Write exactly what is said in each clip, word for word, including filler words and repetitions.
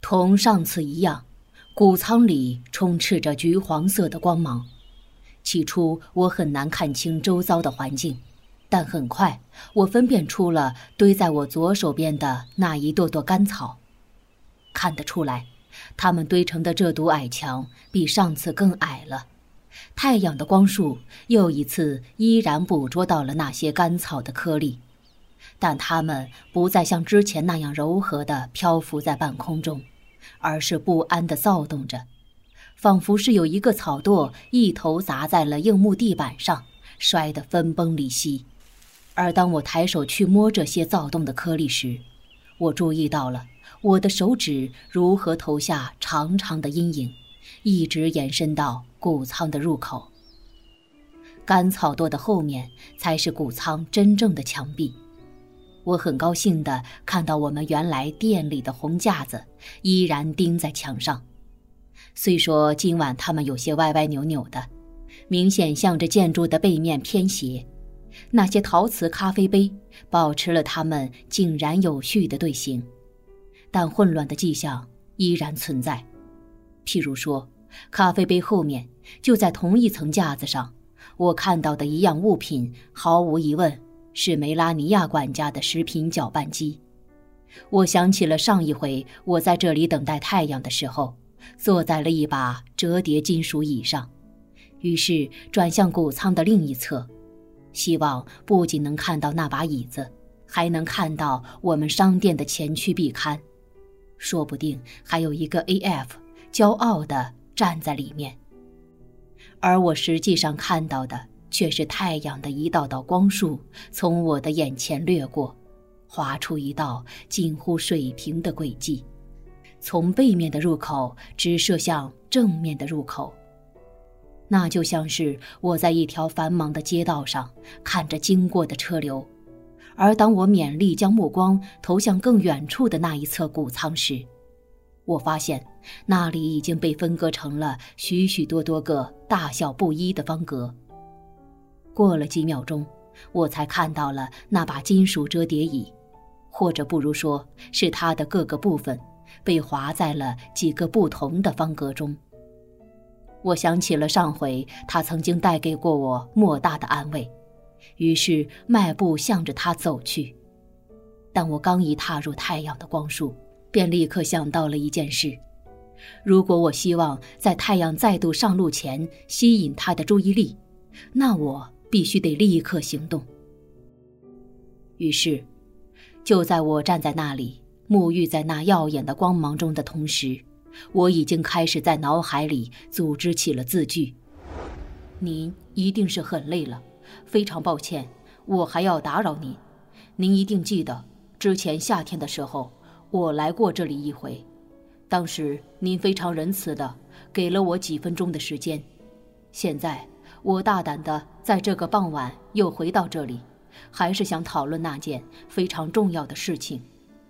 同上次一样，谷仓里充斥着橘黄色的光芒。起初我很难看清周遭的环境，但很快我分辨出了堆在我左手边的那一垛垛干草。看得出来，它们堆成的这堵矮墙比上次更矮了。太阳的光束又一次依然捕捉到了那些干草的颗粒，但它们不再像之前那样柔和地漂浮在半空中，而是不安地躁动着，仿佛是有一个草垛一头砸在了硬木地板上，摔得分崩离析。而当我抬手去摸这些躁动的颗粒时，我注意到了我的手指如何投下长长的阴影，一直延伸到谷仓的入口。干草垛的后面才是谷仓真正的墙壁。我很高兴地看到我们原来店里的红架子依然钉在墙上，虽说今晚它们有些歪歪扭扭的，明显向着建筑的背面偏斜。那些陶瓷咖啡杯保持了它们井然有序的队形，但混乱的迹象依然存在。譬如说，咖啡杯后面就在同一层架子上，我看到的一样物品毫无疑问是梅拉尼亚管家的食品搅拌机。我想起了上一回我在这里等待太阳的时候，坐在了一把折叠金属椅上，于是转向谷仓的另一侧，希望不仅能看到那把椅子，还能看到我们商店的前区壁龛，说不定还有一个 A F 骄傲地站在里面。而我实际上看到的却是太阳的一道道光束从我的眼前掠过，划出一道近乎水平的轨迹，从背面的入口直射向正面的入口。那就像是我在一条繁忙的街道上看着经过的车流，而当我勉力将目光投向更远处的那一侧谷仓时，我发现那里已经被分割成了许许多多个大小不一的方格。过了几秒钟，我才看到了那把金属折叠椅，或者不如说是它的各个部分被划在了几个不同的方格中。我想起了上回他曾经带给过我莫大的安慰，于是迈步向着他走去。但我刚一踏入太阳的光束，便立刻想到了一件事：如果我希望在太阳再度上路前吸引他的注意力，那我必须得立刻行动。于是，就在我站在那里沐浴在那耀眼的光芒中的同时，我已经开始在脑海里组织起了字句。您一定是很累了，非常抱歉，我还要打扰您。您一定记得，之前夏天的时候，我来过这里一回。当时您非常仁慈的给了我几分钟的时间。现在我大胆的在这个傍晚又回到这里，还是想讨论那件非常重要的事情。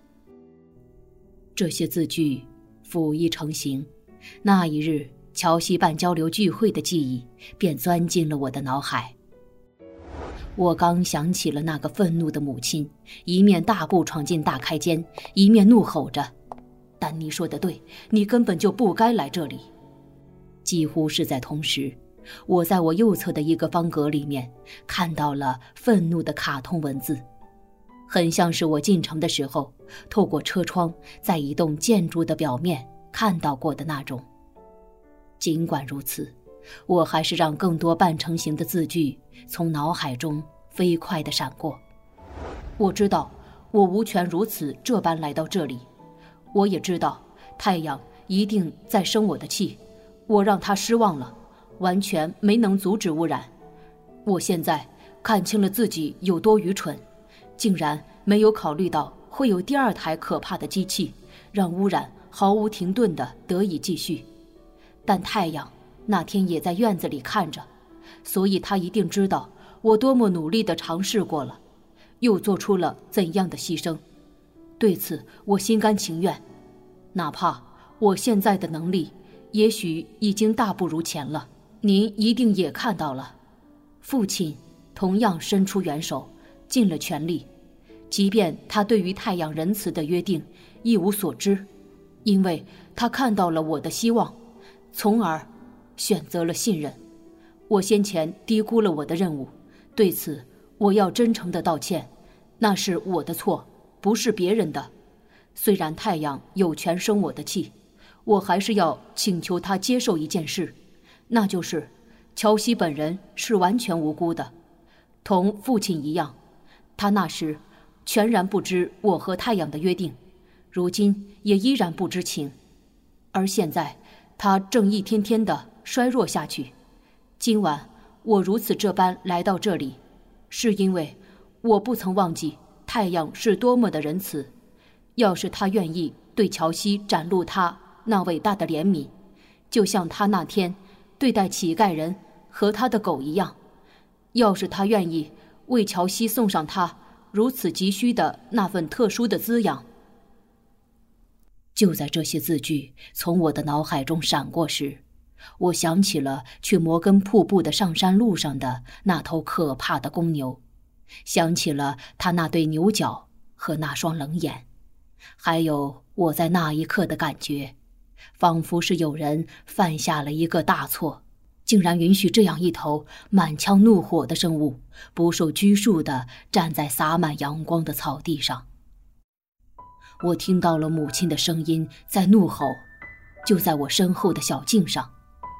这些字句甫一成形，那一日乔西办交流聚会的记忆便钻进了我的脑海。我刚想起了那个愤怒的母亲，一面大步闯进大开间，一面怒吼着：丹尼说得对，你根本就不该来这里。几乎是在同时，我在我右侧的一个方格里面看到了愤怒的卡通文字，很像是我进城的时候透过车窗在一栋建筑的表面看到过的那种。尽管如此，我还是让更多半成型的字句从脑海中飞快地闪过。我知道我无权如此这般来到这里，我也知道太阳一定在生我的气，我让他失望了，完全没能阻止污染。我现在看清了自己有多愚蠢，竟然没有考虑到会有第二台可怕的机器，让污染毫无停顿地得以继续。但太阳那天也在院子里看着，所以他一定知道我多么努力地尝试过了，又做出了怎样的牺牲。对此我心甘情愿，哪怕我现在的能力也许已经大不如前了。您一定也看到了，父亲同样伸出援手，尽了全力，即便他对于太阳仁慈的约定一无所知， 因为他看到了我的希望，从而选择了信任。我先前低估了我的任务，对此我要真诚地道歉，那是我的错，不是别人的。虽然太阳有权生我的气，我还是要请求他接受一件事，那就是乔西本人是完全无辜的，同父亲一样，他那时全然不知我和太阳的约定，如今也依然不知情，而现在他正一天天地衰弱下去。今晚我如此这般来到这里，是因为我不曾忘记太阳是多么的仁慈。要是他愿意对乔西展露他那伟大的怜悯，就像他那天对待乞丐人和他的狗一样，要是他愿意为乔西送上他如此急需的那份特殊的滋养。就在这些字句从我的脑海中闪过时，我想起了去摩根瀑布的上山路上的那头可怕的公牛，想起了他那对牛角和那双冷眼，还有我在那一刻的感觉，仿佛是有人犯下了一个大错，竟然允许这样一头满腔怒火的生物不受拘束地站在洒满阳光的草地上。我听到了母亲的声音在怒吼，就在我身后的小径上。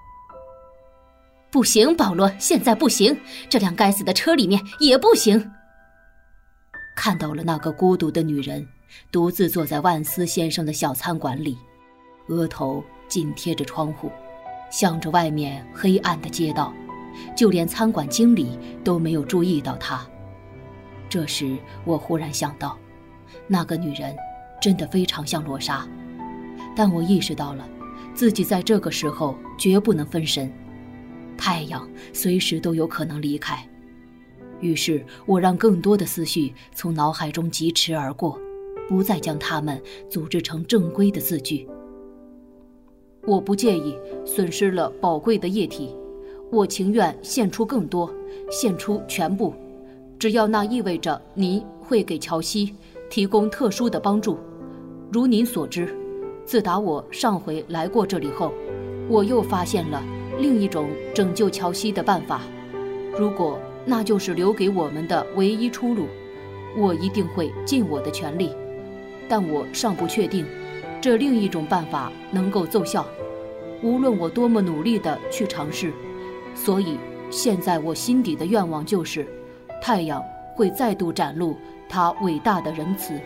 不行，保罗，现在不行，这辆该死的车里面也不行。看到了那个孤独的女人独自坐在万斯先生的小餐馆里，额头紧贴着窗户，向着外面黑暗的街道，就连餐馆经理都没有注意到她。这时我忽然想到，那个女人真的非常像罗莎，但我意识到了自己在这个时候绝不能分神，太阳随时都有可能离开。于是我让更多的思绪从脑海中疾驰而过，不再将它们组织成正规的字句。我不介意损失了宝贵的液体，我情愿献出更多，献出全部，只要那意味着您会给乔西提供特殊的帮助。如您所知，自打我上回来过这里后，我又发现了另一种拯救乔西的办法。如果那就是留给我们的唯一出路，我一定会尽我的全力。但我尚不确定这另一种办法能够奏效，无论我多么努力地去尝试。所以现在我心底的愿望就是，太阳会再度展露它伟大的仁慈。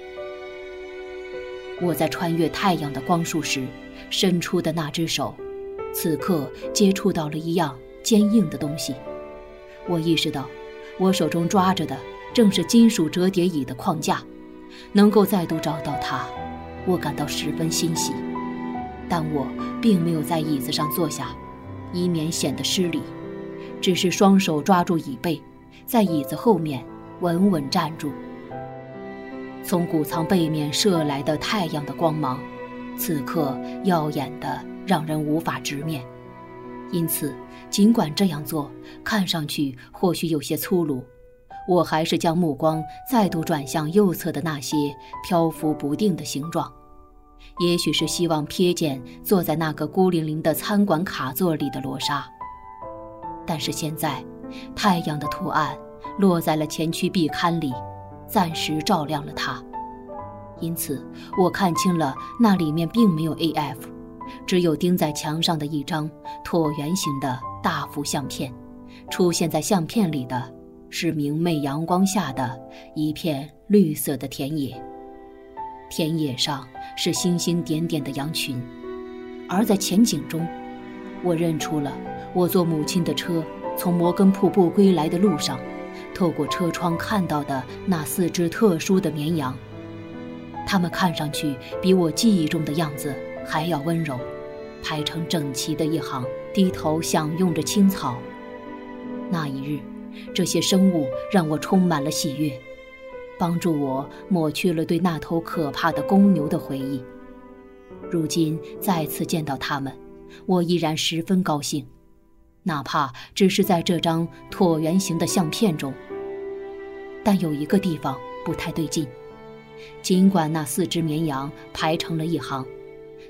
我在穿越太阳的光束时伸出的那只手，此刻接触到了一样坚硬的东西。我意识到我手中抓着的正是金属折叠椅的框架，能够再度找到它，我感到十分欣喜。但我并没有在椅子上坐下，以免显得失礼，只是双手抓住椅背，在椅子后面稳稳站住。从谷仓背面射来的太阳的光芒，此刻耀眼的让人无法直面。因此尽管这样做看上去或许有些粗鲁，我还是将目光再度转向右侧的那些漂浮不定的形状，也许是希望瞥见坐在那个孤零零的餐馆卡座里的罗莎。但是现在太阳的图案落在了前区壁龛里，暂时照亮了它，因此我看清了那里面并没有 A F， 只有钉在墙上的一张椭圆形的大幅相片。出现在相片里的是明媚阳光下的一片绿色的田野，田野上是星星点点的羊群，而在前景中，我认出了我坐母亲的车从摩根瀑布归来的路上，透过车窗看到的那四只特殊的绵羊。它们看上去比我记忆中的样子还要温柔，排成整齐的一行，低头享用着青草。那一日，这些生物让我充满了喜悦，帮助我抹去了对那头可怕的公牛的回忆。如今再次见到它们，我依然十分高兴，哪怕只是在这张椭圆形的相片中。但有一个地方不太对劲，尽管那四只绵羊排成了一行，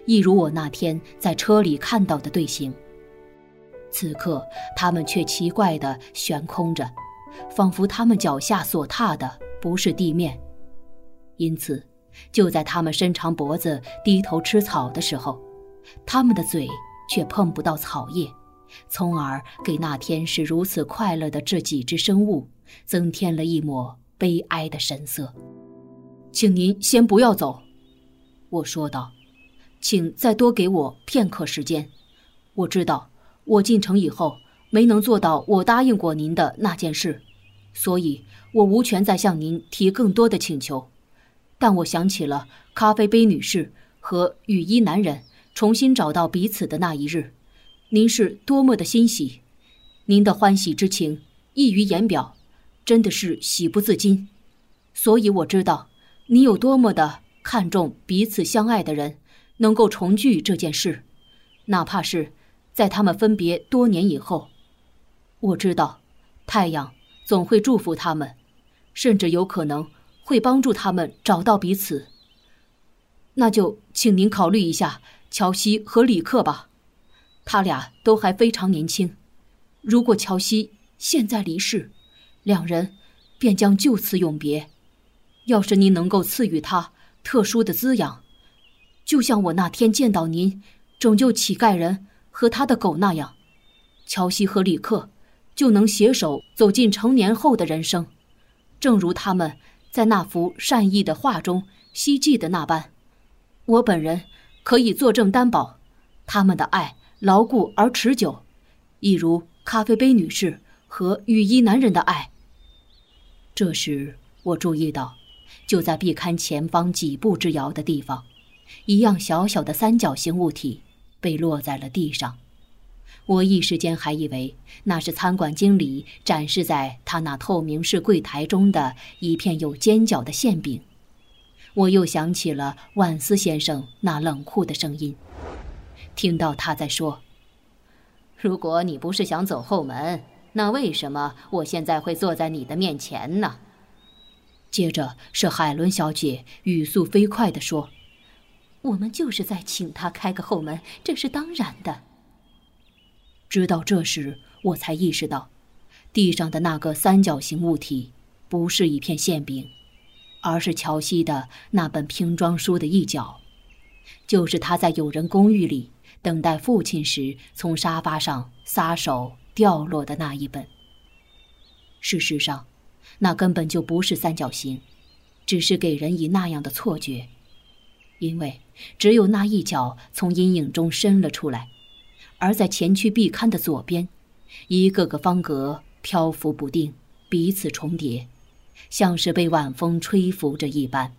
一如我那天在车里看到的队形。此刻他们却奇怪地悬空着，仿佛他们脚下所踏的不是地面。因此就在他们伸长脖子低头吃草的时候，他们的嘴却碰不到草叶，从而给那天是如此快乐的这几只生物增添了一抹悲哀的神色。请您先不要走，我说道，请再多给我片刻时间。我知道我进城以后没能做到我答应过您的那件事，所以我无权再向您提更多的请求。但我想起了咖啡杯女士和雨衣男人重新找到彼此的那一日，您是多么的欣喜，您的欢喜之情溢于言表，真的是喜不自禁。所以我知道你有多么的看重彼此相爱的人能够重聚这件事，哪怕是在他们分别多年以后。我知道太阳总会祝福他们，甚至有可能会帮助他们找到彼此。那就请您考虑一下乔西和里克吧，他俩都还非常年轻。如果乔西现在离世，两人便将就此永别。要是您能够赐予他特殊的滋养，就像我那天见到您拯救乞丐人和他的狗那样，乔西和里克就能携手走进成年后的人生，正如他们在那幅善意的画中希冀的那般。我本人可以作证担保，他们的爱牢固而持久，一如咖啡杯女士和雨衣男人的爱。这时我注意到，就在壁龛前方几步之遥的地方，一样小小的三角形物体被落在了地上。我一时间还以为那是餐馆经理展示在他那透明式柜台中的一片有尖角的馅饼。我又想起了万斯先生那冷酷的声音，听到他在说，如果你不是想走后门，那为什么我现在会坐在你的面前呢？接着是海伦小姐语速飞快地说，我们就是在请他开个后门，这是当然的。直到这时我才意识到，地上的那个三角形物体不是一片馅饼，而是乔西的那本拼装书的一角，就是他在友人公寓里等待父亲时从沙发上撒手掉落的那一本。事实上那根本就不是三角形，只是给人以那样的错觉，因为只有那一角从阴影中伸了出来，而在前区壁龛的左边，一个个方格漂浮不定，彼此重叠，像是被晚风吹拂着一般。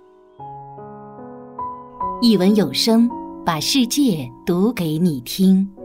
一文有声，把世界读给你听。